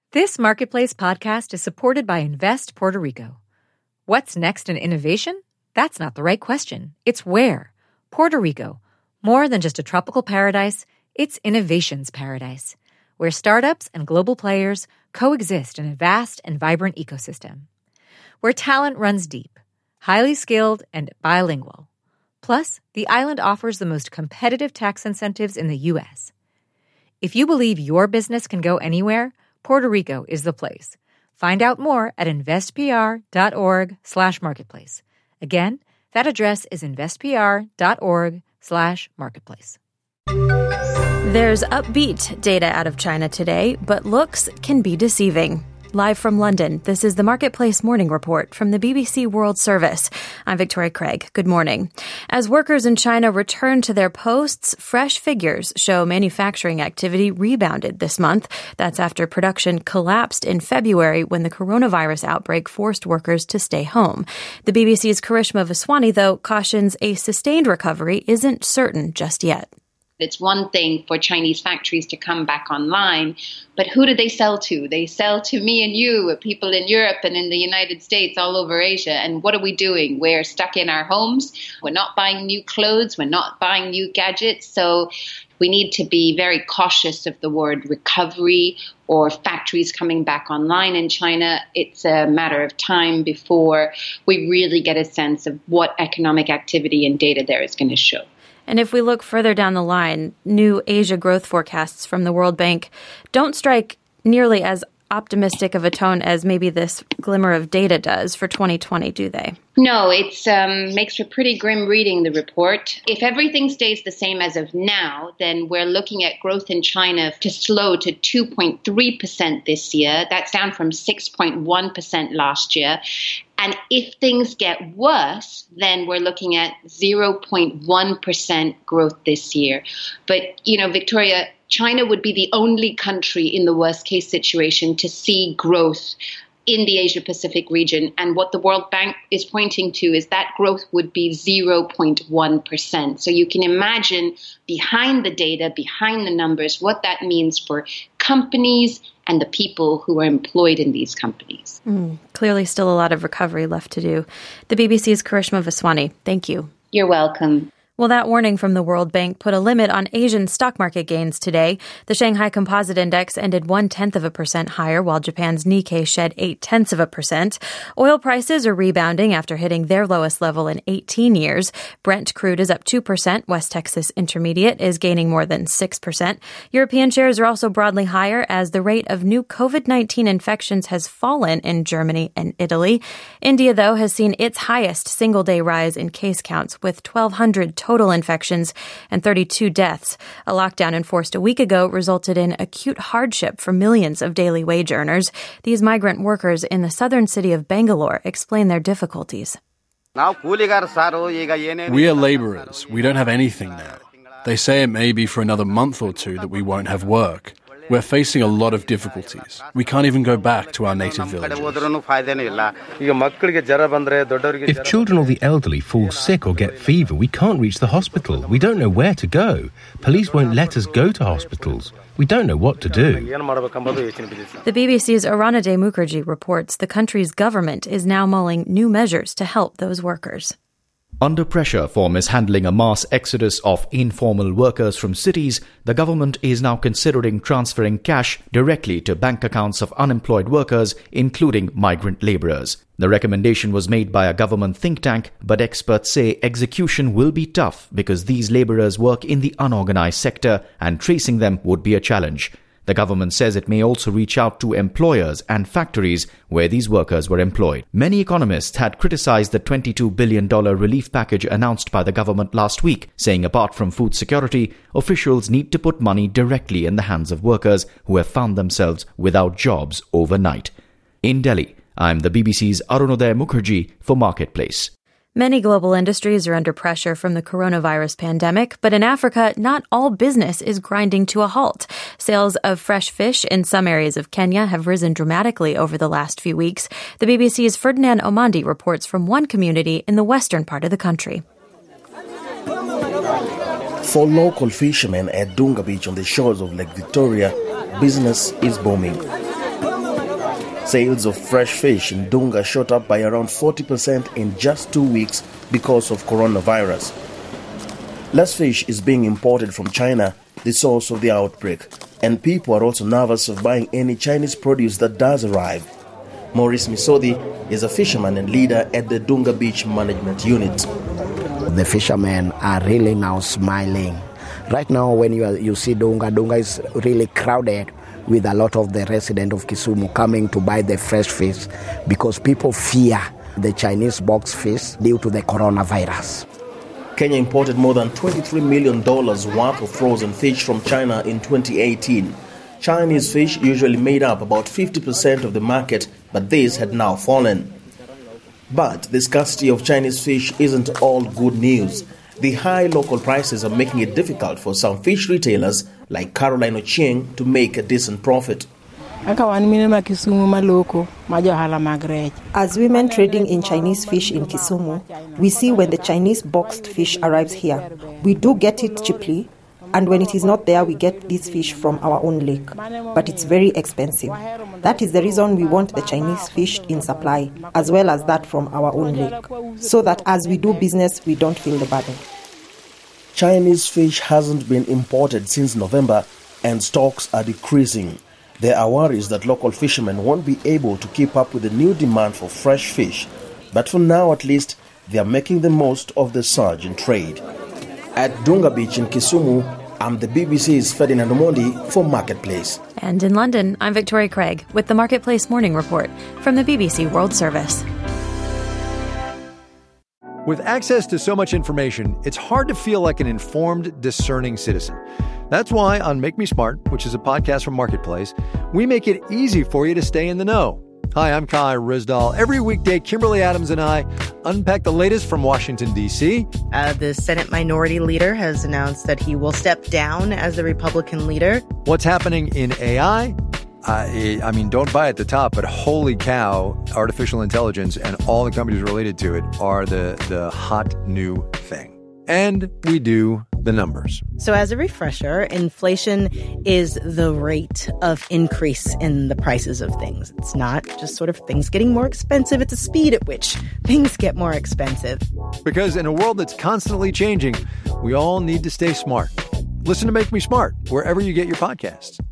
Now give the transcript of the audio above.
This Marketplace podcast is supported by Invest Puerto Rico. What's next in innovation? That's not the right question. It's where. Puerto Rico. More than just a tropical paradise, it's innovation's paradise, where startups and global players coexist in a vast and vibrant ecosystem. Where talent runs deep, highly skilled, and bilingual. Plus, the island offers the most competitive tax incentives in the U.S. If you believe your business can go anywhere, Puerto Rico is the place. Find out more at investpr.org/marketplace. Again, that address is investpr.org/marketplace. There's upbeat data out of China today, but looks can be deceiving. Live from London, this is the Marketplace Morning Report from the BBC World Service. I'm Victoria Craig. Good morning. As workers in China return to their posts, fresh figures show manufacturing activity rebounded this month. That's after production collapsed in February when the coronavirus outbreak forced workers to stay home. The BBC's Karishma Vaswani, though, cautions a sustained recovery isn't certain just yet. It's one thing for Chinese factories to come back online, but who do they sell to? They sell to me and you, people in Europe and in the United States, all over Asia. And what are we doing? We're stuck in our homes. We're not buying new clothes. We're not buying new gadgets. So we need to be very cautious of the word recovery or factories coming back online in China. It's a matter of time before we really get a sense of what economic activity and data there is going to show. And if we look further down the line, new Asia growth forecasts from the World Bank don't strike nearly as optimistic of a tone as maybe this glimmer of data does for 2020, do they? No, it makes for pretty grim reading, the report. If everything stays the same as of now, then we're looking at growth in China to slow to 2.3% this year. That's down from 6.1% last year. And if things get worse, then we're looking at 0.1% growth this year. But, Victoria, China would be the only country in the worst case situation to see growth in the Asia-Pacific region. And what the World Bank is pointing to is that growth would be 0.1%. So you can imagine behind the data, behind the numbers, what that means for companies and the people who are employed in these companies. Clearly still a lot of recovery left to do. The BBC's Karishma Vaswani, thank you. You're welcome. Well, that warning from the World Bank put a limit on Asian stock market gains today. The Shanghai Composite Index ended 0.1% higher, while Japan's Nikkei shed 0.8%. Oil prices are rebounding after hitting their lowest level in 18 years. Brent crude is up 2%. West Texas Intermediate is gaining more than 6%. European shares are also broadly higher as the rate of new COVID-19 infections has fallen in Germany and Italy. India, though, has seen its highest single-day rise in case counts with 1,200 total infections and 32 deaths. A lockdown enforced a week ago resulted in acute hardship for millions of daily wage earners. These migrant workers in the southern city of Bangalore explain their difficulties. We are laborers. We don't have anything now. They say it may be for another month or two that we won't have work. We're facing a lot of difficulties. We can't even go back to our native villages. If children or the elderly fall sick or get fever, we can't reach the hospital. We don't know where to go. Police won't let us go to hospitals. We don't know what to do. The BBC's Aranade Mukherjee reports the country's government is now mulling new measures to help those workers. Under pressure for mishandling a mass exodus of informal workers from cities, the government is now considering transferring cash directly to bank accounts of unemployed workers, including migrant laborers. The recommendation was made by a government think tank, but experts say execution will be tough because these laborers work in the unorganized sector and tracing them would be a challenge. The government says it may also reach out to employers and factories where these workers were employed. Many economists had criticized the $22 billion relief package announced by the government last week, saying apart from food security, officials need to put money directly in the hands of workers who have found themselves without jobs overnight. In Delhi, I'm the BBC's Arunodaya Mukherjee for Marketplace. Many global industries are under pressure from the coronavirus pandemic, but in Africa, not all business is grinding to a halt. Sales of fresh fish in some areas of Kenya have risen dramatically over the last few weeks. The BBC's Ferdinand Omandi reports from one community in the western part of the country. For local fishermen at Dunga Beach on the shores of Lake Victoria, business is booming. Sales of fresh fish in Dunga shot up by around 40% in just 2 weeks because of coronavirus. Less fish is being imported from China, the source of the outbreak, and people are also nervous of buying any Chinese produce that does arrive. Maurice Misodi is a fisherman and leader at the Dunga Beach Management Unit. The fishermen are really now smiling. Right now, when you see Dunga is really crowded with a lot of the residents of Kisumu coming to buy the fresh fish because people fear the Chinese box fish due to the coronavirus. Kenya imported more than $23 million worth of frozen fish from China in 2018. Chinese fish usually made up about 50% of the market, but this had now fallen. But the scarcity of Chinese fish isn't all good news. The high local prices are making it difficult for some fish retailers like Caroline Ochieng to make a decent profit. As women trading in Chinese fish in Kisumu, we see when the Chinese boxed fish arrives here. We do get it cheaply, and when it is not there, we get this fish from our own lake. But it's very expensive. That is the reason we want the Chinese fish in supply, as well as that from our own lake, so that as we do business, we don't feel the burden. Chinese fish hasn't been imported since November, and stocks are decreasing. There are worries that local fishermen won't be able to keep up with the new demand for fresh fish. But for now, at least, they are making the most of the surge in trade. At Dunga Beach in Kisumu, I'm the BBC's Ferdinand Omondi for Marketplace. And in London, I'm Victoria Craig with the Marketplace Morning Report from the BBC World Service. With access to so much information, it's hard to feel like an informed, discerning citizen. That's why on Make Me Smart, which is a podcast from Marketplace, we make it easy for you to stay in the know. Hi, I'm Kai Rizdal. Every weekday, Kimberly Adams and I unpack the latest from Washington, D.C. The Senate Minority Leader has announced that he will step down as the Republican leader. What's happening in AI? I mean, don't buy at the top, but holy cow, artificial intelligence and all the companies related to it are the hot new thing. And we do the numbers. So as a refresher, inflation is the rate of increase in the prices of things. It's not just sort of things getting more expensive. It's the speed at which things get more expensive. Because in a world that's constantly changing, we all need to stay smart. Listen to Make Me Smart wherever you get your podcasts.